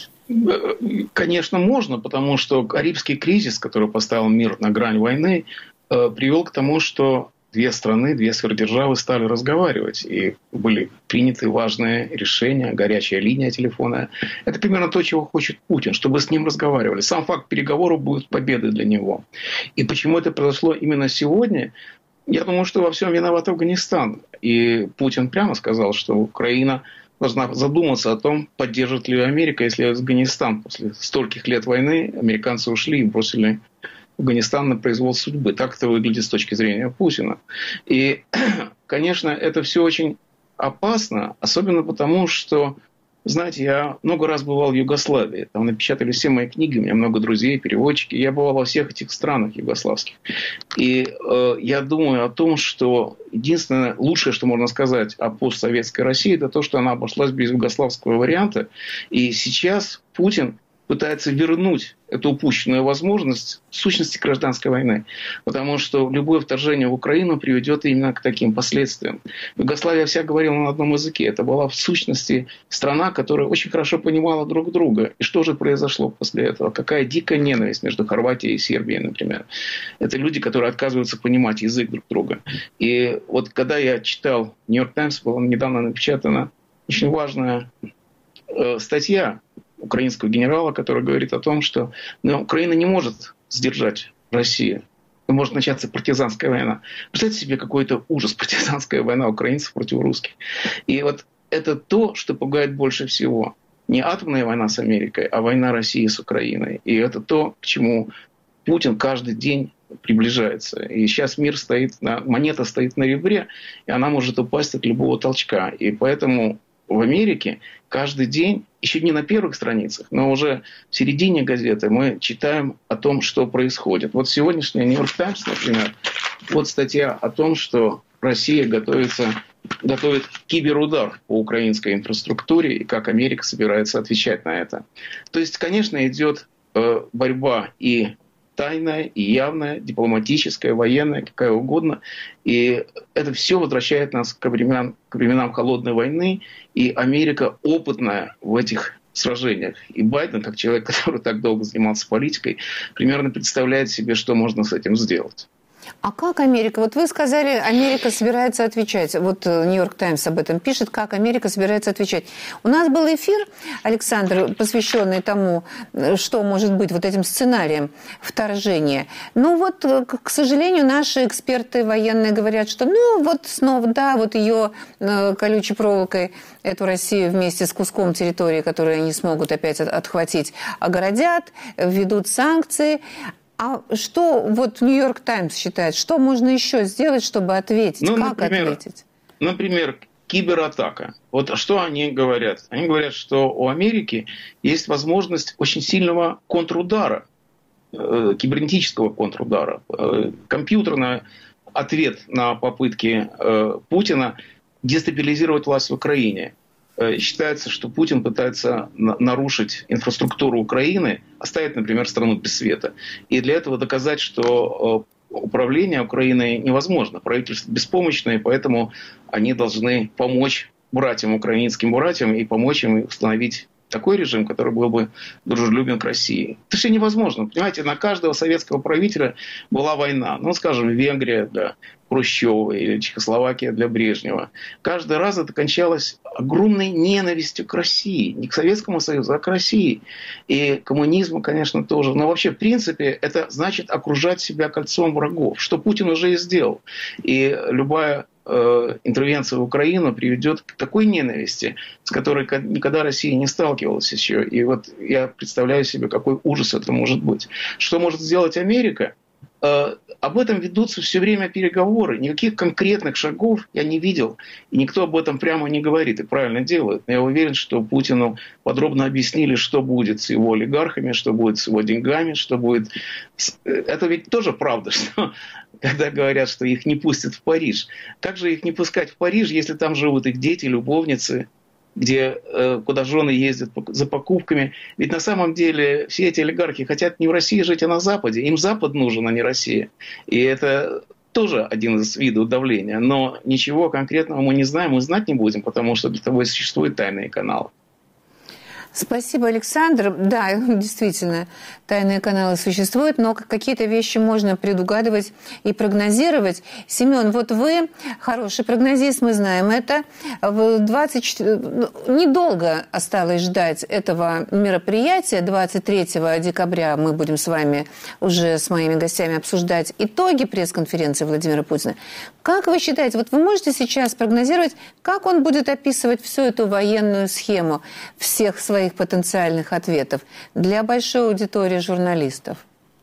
же? Конечно, можно, потому что Карибский кризис, который поставил мир на грань войны, привел к тому, что две страны, две сверхдержавы стали разговаривать. И были приняты важные решения, горячая линия телефона. Это примерно то, чего хочет Путин, чтобы с ним разговаривали. Сам факт переговоров будет победой для него. И почему это произошло именно сегодня? Я думаю, что во всем виноват Афганистан. И Путин прямо сказал, что Украина должна задуматься о том, поддержит ли Америка, если Афганистан после стольких лет войны американцы ушли и бросили Афганистан на произвол судьбы. Так это выглядит с точки зрения Путина. И, конечно, это все очень опасно, особенно потому, что, знаете, я много раз бывал в Югославии. Там напечатали все мои книги, у меня много друзей, переводчики. Я бывал во всех этих странах югославских. И э, я думаю о том, что единственное лучшее, что можно сказать о постсоветской России, это то, что она обошлась без югославского варианта. И сейчас Путин пытается вернуть эту упущенную возможность в сущности гражданской войны. Потому что любое вторжение в Украину приведет именно к таким последствиям. Югославия вся говорила на одном языке. Это была в сущности страна, которая очень хорошо понимала друг друга. И что же произошло после этого? Какая дикая ненависть между Хорватией и Сербией, например. Это люди, которые отказываются понимать язык друг друга. И вот когда я читал «Нью-Йорк Таймс», была недавно напечатана очень важная э, статья украинского генерала, который говорит о том, что ну, Украина не может сдержать Россию. Может начаться партизанская война. Представьте себе какой-то ужас, партизанская война украинцев против русских. И вот это то, что пугает больше всего. Не атомная война с Америкой, а война России с Украиной. И это то, к чему Путин каждый день приближается. И сейчас мир стоит, на, монета стоит на ребре, и она может упасть от любого толчка. И поэтому в Америке каждый день, еще не на первых страницах, но уже в середине газеты мы читаем о том, что происходит. Вот сегодняшняя «Нью-Йорк Таймс», например, вот статья о том, что Россия готовится, готовит киберудар по украинской инфраструктуре и как Америка собирается отвечать на это. То есть, конечно, идет э, борьба и тайная, и явная, дипломатическая, военная, какая угодно. И это все возвращает нас к временам, к временам холодной войны. И Америка опытная в этих сражениях. И Байден, как человек, который так долго занимался политикой, примерно представляет себе, что можно с этим сделать. А как Америка? Вот вы сказали, Америка собирается отвечать. Вот Нью-Йорк Таймс об этом пишет, как Америка собирается отвечать. У нас был эфир, Александр, посвященный тому, что может быть вот этим сценарием вторжения. Ну вот, к сожалению, наши эксперты военные говорят, что ну вот снова, да, вот ее колючей проволокой, эту Россию вместе с куском территории, которую они смогут опять отхватить, огородят, введут санкции. А что вот Нью-Йорк Таймс считает, что можно еще сделать, чтобы ответить? Ну, как например, ответить? Например, кибератака. Вот что они говорят? Они говорят, что у Америки есть возможность очень сильного контрудара, э, кибернетического контрудара, э, компьютерный ответ на попытки э, Путина дестабилизировать власть в Украине. Считается, что Путин пытается нарушить инфраструктуру Украины, оставить, например, страну без света. И для этого доказать, что управление Украиной невозможно. Правительство беспомощное, поэтому они должны помочь братьям, украинским братьям, и помочь им установить такой режим, который был бы дружелюбен к России. Это все невозможно. Понимаете, на каждого советского правителя была война. Ну, скажем, Венгрия для Хрущева или Чехословакия для Брежнева. Каждый раз это кончалось огромной ненавистью к России. Не к Советскому Союзу, а к России. И коммунизму, конечно, тоже. Но вообще, в принципе, это значит окружать себя кольцом врагов, что Путин уже и сделал. И любая интервенция в Украину приведет к такой ненависти, с которой никогда Россия не сталкивалась еще. И вот я представляю себе, какой ужас это может быть. Что может сделать Америка? Об этом ведутся все время переговоры. Никаких конкретных шагов я не видел. И никто об этом прямо не говорит. И правильно делают. Но я уверен, что Путину подробно объяснили, что будет с его олигархами, что будет с его деньгами, что будет... Это ведь тоже правда, что когда говорят, что их не пустят в Париж. Как же их не пускать в Париж, если там живут их дети, любовницы, где, куда жены ездят за покупками? Ведь на самом деле все эти олигархи хотят не в России жить, а на Западе. Им Запад нужен, а не Россия. И это тоже один из видов давления. Но ничего конкретного мы не знаем, мы знать не будем, потому что для того и существуют тайные каналы. Спасибо, Александр. Да, действительно, тайные каналы существуют, но какие-то вещи можно предугадывать и прогнозировать. Семен, вот вы хороший прогнозист, мы знаем это. В двадцать четыре... Недолго осталось ждать этого мероприятия. двадцать третьего декабря мы будем с вами уже с моими гостями обсуждать итоги пресс-конференции Владимира Путина. Как вы считаете, вот вы можете сейчас прогнозировать, как он будет описывать всю эту военную схему всех своих потенциальных ответов для большой аудитории журналистов?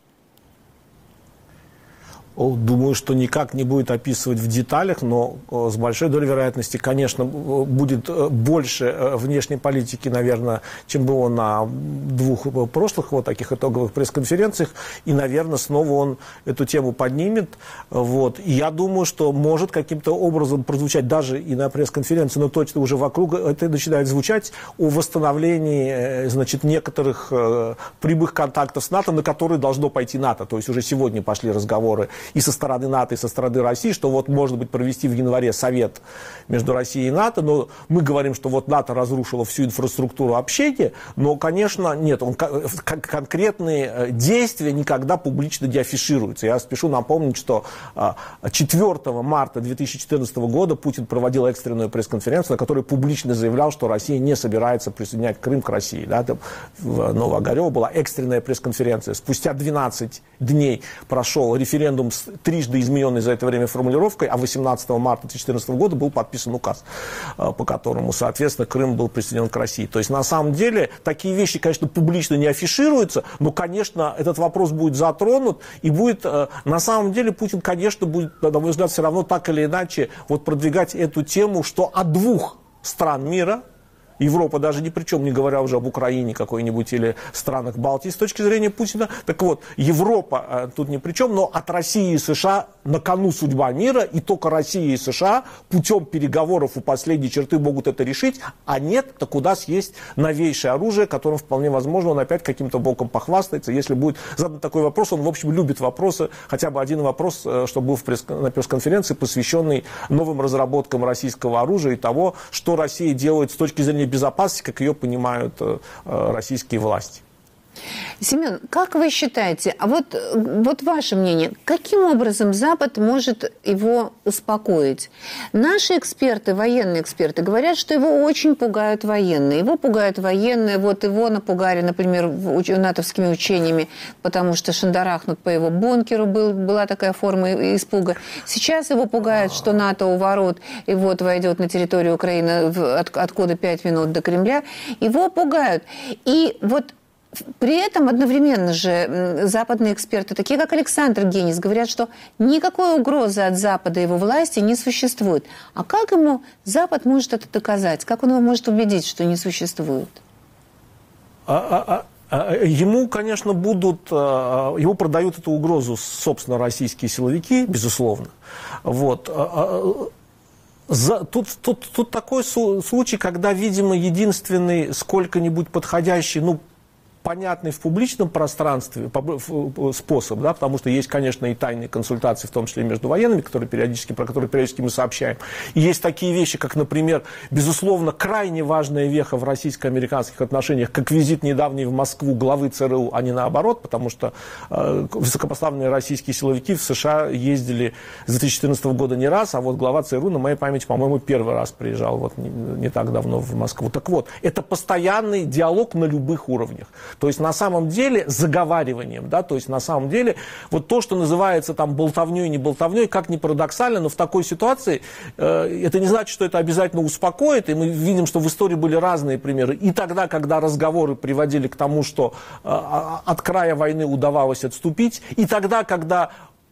Думаю, что никак не будет описывать в деталях, но с большой долей вероятности, конечно, будет больше внешней политики, наверное, чем было на двух прошлых вот таких итоговых пресс-конференциях. И, наверное, снова он эту тему поднимет. Вот. И я думаю, что может каким-то образом прозвучать даже и на пресс-конференции, но точно уже вокруг это начинает звучать о восстановлении, значит, некоторых прямых контактов с НАТО, на которые должно пойти НАТО. То есть уже сегодня пошли разговоры и со стороны НАТО, и со стороны России, что вот, может быть, провести в январе совет между Россией и НАТО, но мы говорим, что вот НАТО разрушило всю инфраструктуру общения, но, конечно, нет, он, конкретные действия никогда публично не афишируются. Я спешу напомнить, что четвёртого марта две тысячи четырнадцатого года Путин проводил экстренную пресс-конференцию, на которой публично заявлял, что Россия не собирается присоединять Крым к России. Да, там в Новоогарево была экстренная пресс-конференция. Спустя двенадцать дней прошел референдум с трижды измененной за это время формулировкой, а восемнадцатого марта две тысячи четырнадцатого года был подписан указ, по которому, соответственно, Крым был присоединен к России. То есть, на самом деле, такие вещи, конечно, публично не афишируются, но, конечно, этот вопрос будет затронут, и будет, на самом деле, Путин, конечно, будет, на мой взгляд, все равно так или иначе вот продвигать эту тему, что от двух стран мира, Европа даже ни при чем, не говоря уже об Украине какой-нибудь или странах Балтии с точки зрения Путина. Так вот, Европа э, тут ни при чем, но от России и США на кону судьба мира, и только Россия и США путем переговоров у последней черты могут это решить, а нет, так у нас есть новейшее оружие, которым вполне возможно он опять каким-то боком похвастается. Если будет задан такой вопрос, он, в общем, любит вопросы, хотя бы один вопрос, что был в пресс- на пресс-конференции, посвященный новым разработкам российского оружия и того, что Россия делает с точки зрения безопасности, как ее понимают э, российские власти. Семен, как вы считаете, а вот, вот ваше мнение, каким образом Запад может его успокоить? Наши эксперты, военные эксперты, говорят, что его очень пугают военные. Его пугают военные, вот его напугали, например, натовскими учениями, потому что шандарахнут по его бункеру, был, была такая форма испуга. Сейчас его пугают, что НАТО у ворот, и вот войдет на территорию Украины от, откуда пять минут до Кремля. Его пугают. И вот при этом одновременно же западные эксперты, такие как Александр Генис, говорят, что никакой угрозы от Запада и его власти не существует. А как ему Запад может это доказать? Как он его может убедить, что не существует? А, а, а, ему, конечно, будут... Ему продают эту угрозу, собственно, российские силовики, безусловно. Вот. За, тут, тут, тут такой случай, когда, видимо, единственный сколько-нибудь подходящий, ну, понятный в публичном пространстве способ, да, потому что есть, конечно, и тайные консультации, в том числе между военными, которые периодически, про которые периодически мы сообщаем. И есть такие вещи, как, например, безусловно, крайне важная веха в российско-американских отношениях, как визит недавний в Москву главы ЦРУ, а не наоборот, потому что э, высокопоставленные российские силовики в США ездили с две тысячи четырнадцатого года не раз, а вот глава ЦРУ, на моей памяти, по-моему, первый раз приезжал вот не, не так давно в Москву. Так вот, это постоянный диалог на любых уровнях. То есть, на самом деле, заговариванием, да, то есть, на самом деле, вот то, что называется там болтовней, не болтовней, как ни парадоксально, но в такой ситуации э, это не значит, что это обязательно успокоит, и мы видим, что в истории были разные примеры. И тогда, когда разговоры приводили к тому, что э, от края войны удавалось отступить, и тогда, когда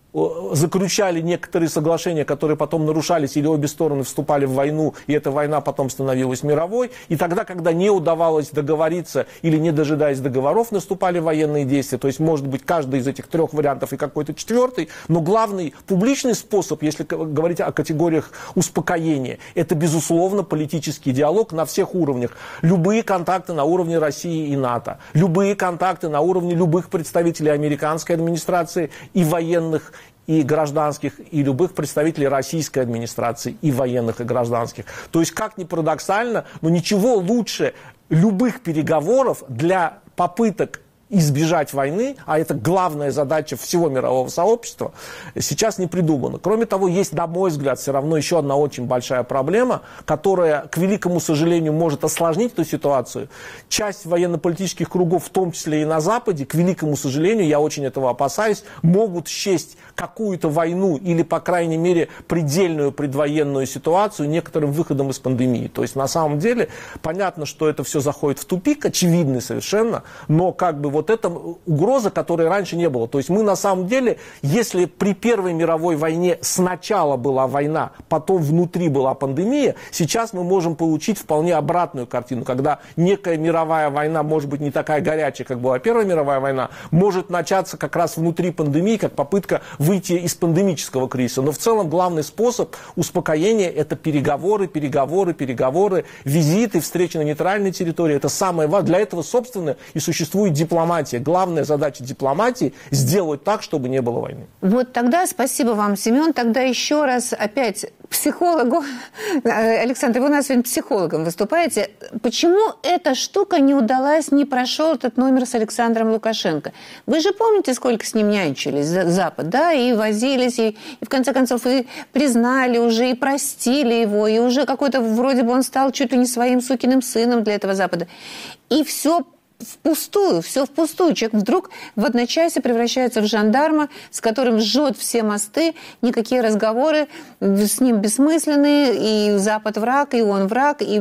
заключали некоторые соглашения, которые потом нарушались, или обе стороны вступали в войну, и эта война потом становилась мировой. И тогда, когда не удавалось договориться, или не дожидаясь договоров, наступали военные действия. То есть, может быть, каждый из этих трех вариантов и какой-то четвертый. Но главный публичный способ, если говорить о категориях успокоения, это, безусловно, политический диалог на всех уровнях. Любые контакты на уровне России и НАТО. Любые контакты на уровне любых представителей американской администрации и военных, и гражданских, и любых представителей российской администрации, и военных, и гражданских. То есть, как ни парадоксально, но ничего лучше любых переговоров для попыток избежать войны, а это главная задача всего мирового сообщества, сейчас не придумано. Кроме того, есть, на мой взгляд, все равно еще одна очень большая проблема, которая, к великому сожалению, может осложнить эту ситуацию. Часть военно-политических кругов, в том числе и на Западе, к великому сожалению, я очень этого опасаюсь, могут счесть какую-то войну или, по крайней мере, предельную предвоенную ситуацию некоторым выходом из пандемии. То есть, на самом деле, понятно, что это все заходит в тупик, очевидный совершенно, но как бы вот эта угроза, которой раньше не было. То есть мы на самом деле, если при Первой мировой войне сначала была война, потом внутри была пандемия, сейчас мы можем получить вполне обратную картину, когда некая мировая война, может быть, не такая горячая, как была Первая мировая война, может начаться как раз внутри пандемии, как попытка выйти из пандемического кризиса. Но в целом главный способ успокоения – это переговоры, переговоры, переговоры, визиты, встречи на нейтральной территории. Это самое важное. Для этого, собственно, и существует дипломатия. Главная задача дипломатии – сделать так, чтобы не было войны. Вот тогда спасибо вам, Семен. Тогда еще раз опять психологу. Александр, вы у нас сегодня психологом выступаете. Почему эта штука не удалась, не прошел этот номер с Александром Лукашенко? Вы же помните, сколько с ним нянчились Запад, да? И возились, и, и в конце концов и признали уже, и простили его, и уже какой-то вроде бы он стал чуть ли не своим сукиным сыном для этого Запада. И все впустую, все впустую. Человек вдруг в одночасье превращается в жандарма, с которым жжет все мосты, никакие разговоры с ним бессмысленные, и Запад враг, и он враг, и,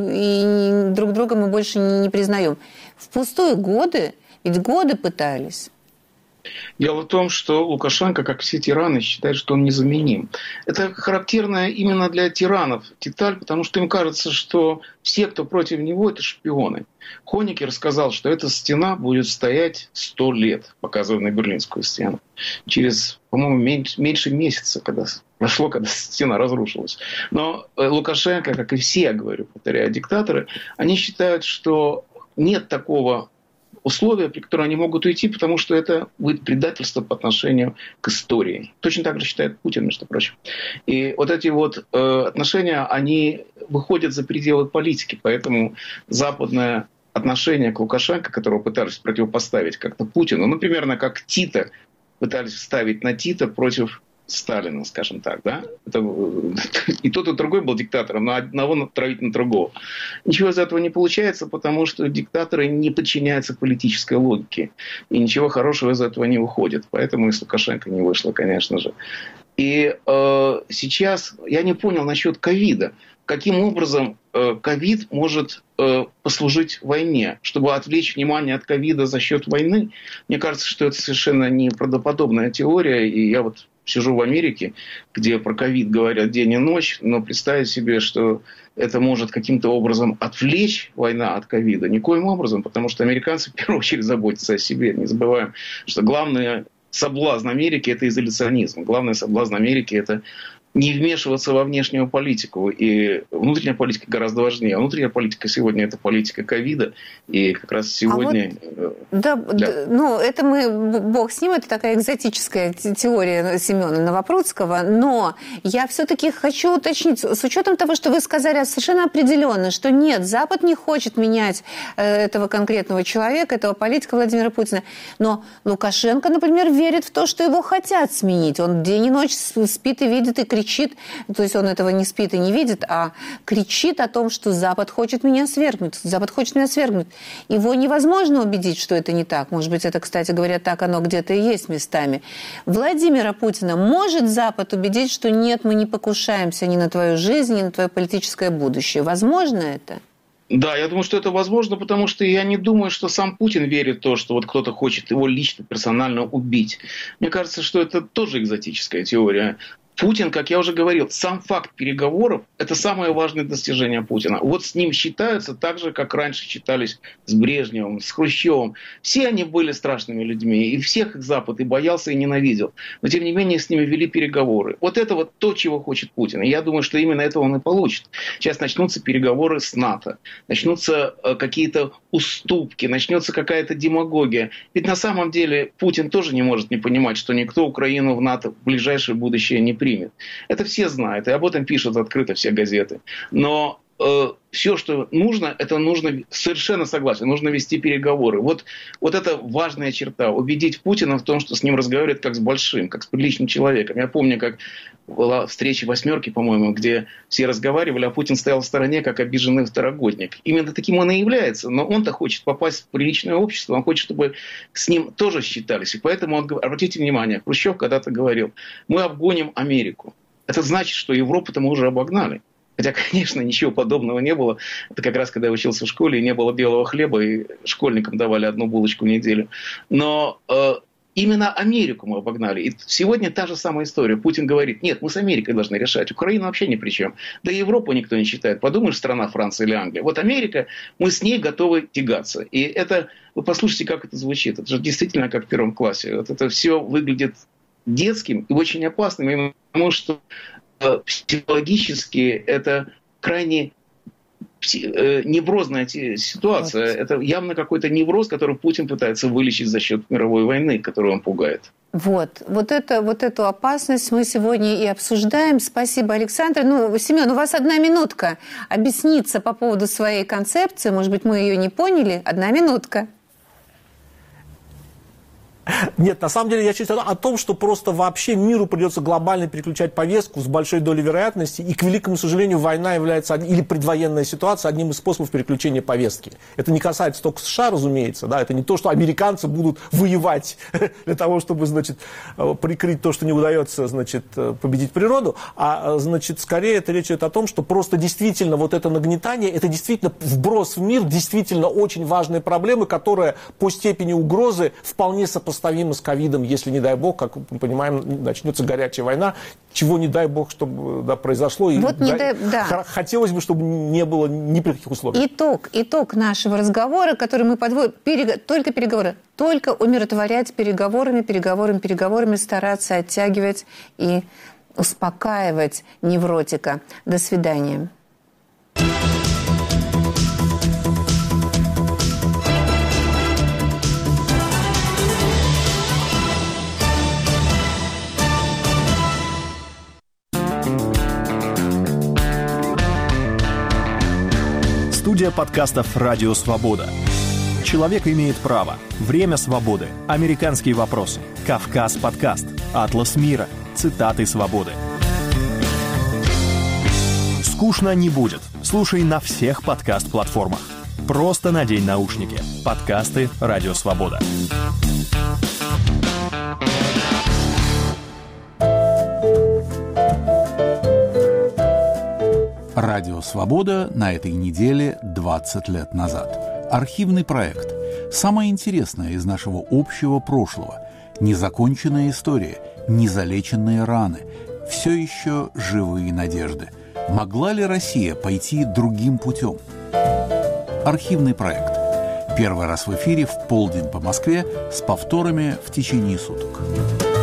и друг друга мы больше не признаем. Впустую годы, ведь годы пытались. Дело в том, что Лукашенко, как все тираны, считает, что он незаменим. Это характерно именно для тиранов деталь, потому что им кажется, что все, кто против него, это шпионы. Хонекер сказал, что эта стена будет стоять сто лет, показывая на Берлинскую стену. Через, по-моему, меньше, меньше месяца, когда прошло, когда стена разрушилась. Но Лукашенко, как и все, я говорю, повторяю, диктаторы, они считают, что нет такого условия, при которых они могут уйти, потому что это будет предательство по отношению к истории. Точно так же считает Путин, между прочим. И вот эти вот э, отношения, они выходят за пределы политики. Поэтому западная отношение к Лукашенко, которого пытались противопоставить как-то Путину, ну, примерно как Тита пытались вставить на Тита против Сталина, скажем так, да? Это, и тот, и другой был диктатором, но одного натравить на другого. Ничего из этого не получается, потому что диктаторы не подчиняются политической логике. И ничего хорошего из этого не выходит. Поэтому и с Лукашенко не вышло, конечно же. И э, сейчас я не понял насчет ковида. Каким образом ковид э, может э, послужить войне? Чтобы отвлечь внимание от ковида за счет войны? Мне кажется, что это совершенно неправдоподобная теория. И я вот сижу в Америке, где про ковид говорят день и ночь, но представить себе, что это может каким-то образом отвлечь война от ковида, никоим образом, потому что американцы в первую очередь заботятся о себе. Не забываем, что главный соблазн Америки – это изоляционизм. Главный соблазн Америки – это не вмешиваться во внешнюю политику. И внутренняя политика гораздо важнее. А внутренняя политика сегодня – это политика ковида. И как раз сегодня... А вот, да, да, ну, это мы, бог с ним, это такая экзотическая теория Семена Новопрудского. Но я все-таки хочу уточнить, с учетом того, что вы сказали совершенно определенно, что нет, Запад не хочет менять этого конкретного человека, этого политика Владимира Путина. Но Лукашенко, например, верит в то, что его хотят сменить. Он день и ночь спит и видит, и кричит. кричит, то есть он этого не спит и не видит, а кричит о том, что Запад хочет меня свергнуть, Запад хочет меня свергнуть. Его невозможно убедить, что это не так. Может быть, это, кстати говоря, так оно где-то и есть местами. Владимира Путина может Запад убедить, что нет, мы не покушаемся ни на твою жизнь, ни на твое политическое будущее. Возможно это? Да, я думаю, что это возможно, потому что я не думаю, что сам Путин верит в то, что вот кто-то хочет его лично, персонально убить. Мне кажется, что это тоже экзотическая теория. Путин, как я уже говорил, сам факт переговоров – это самое важное достижение Путина. Вот с ним считаются так же, как раньше считались с Брежневым, с Хрущевым. Все они были страшными людьми, и всех их Запад и боялся, и ненавидел. Но, тем не менее, с ними вели переговоры. Вот это вот то, чего хочет Путин. И я думаю, что именно этого он и получит. Сейчас начнутся переговоры с НАТО, начнутся какие-то уступки, начнется какая-то демагогия. Ведь на самом деле Путин тоже не может не понимать, что никто Украину в НАТО в ближайшее будущее не примет. Это все знают, и об этом пишут открыто все газеты. Но э, все, что нужно, это нужно, совершенно согласен, нужно вести переговоры. Вот, вот это важная черта. Убедить Путина в том, что с ним разговаривают как с большим, как с приличным человеком. Я помню, как была встреча «восьмерки», по-моему, где все разговаривали, а Путин стоял в стороне, как обиженный второгодник. Именно таким он и является. Но он-то хочет попасть в приличное общество, он хочет, чтобы с ним тоже считались. И поэтому, он, обратите внимание, Хрущев когда-то говорил, мы обгоним Америку. Это значит, что Европу-то мы уже обогнали. Хотя, конечно, ничего подобного не было. Это как раз, когда я учился в школе, и не было белого хлеба, и школьникам давали одну булочку в неделю. Но э, именно Америку мы обогнали. И сегодня та же самая история. Путин говорит, нет, мы с Америкой должны решать. Украина вообще ни при чем. Да и Европу никто не считает. Подумаешь, страна Франция или Англия. Вот Америка, мы с ней готовы тягаться. И это, вы послушайте, как это звучит. Это же действительно как в первом классе. Вот это все выглядит детским и очень опасным. Потому что психологически это крайне неврозная ситуация. Вот. Это явно какой-то невроз, который Путин пытается вылечить за счет мировой войны, которую он пугает. Вот, вот, это, вот эту опасность мы сегодня и обсуждаем. Спасибо, Александр. Ну, Семен, у вас одна минутка объясниться по поводу своей концепции. Может быть, мы ее не поняли? Одна минутка. Нет, на самом деле я считаю о том, что просто вообще миру придется глобально переключать повестку с большой долей вероятности, и, к великому сожалению, война является, или предвоенная ситуация, одним из способов переключения повестки. Это не касается только США, разумеется, да, это не то, что американцы будут воевать для того, чтобы, значит, прикрыть то, что не удается, значит, победить природу, а, значит, скорее это речь идет о том, что просто действительно вот это нагнетание, это действительно вброс в мир, действительно очень важные проблемы, которые по степени угрозы вполне сопоставимы с ковидом, если, не дай бог, как мы понимаем, начнется горячая война, чего не дай бог, чтобы да, произошло. И вот не да, дай, да. Хотелось бы, чтобы не было ни при каких условиях. Итог, итог нашего разговора, который мы подводим, перег... только переговоры, только умиротворять переговорами, переговорами, переговорами, стараться оттягивать и успокаивать невротика. До свидания. Студия подкастов «Радио Свобода». Человек имеет право. Время свободы. Американские вопросы. Кавказ подкаст. Атлас мира. Цитаты свободы. Скучно не будет. Слушай на всех подкаст-платформах. Просто надень наушники. Подкасты «Радио Свобода». Радио «Свобода» на этой неделе двадцать лет назад. Архивный проект. Самое интересное из нашего общего прошлого. Незаконченная история, незалеченные раны. Все еще живые надежды. Могла ли Россия пойти другим путем? Архивный проект. Первый раз в эфире в полдень по Москве с повторами в течение суток.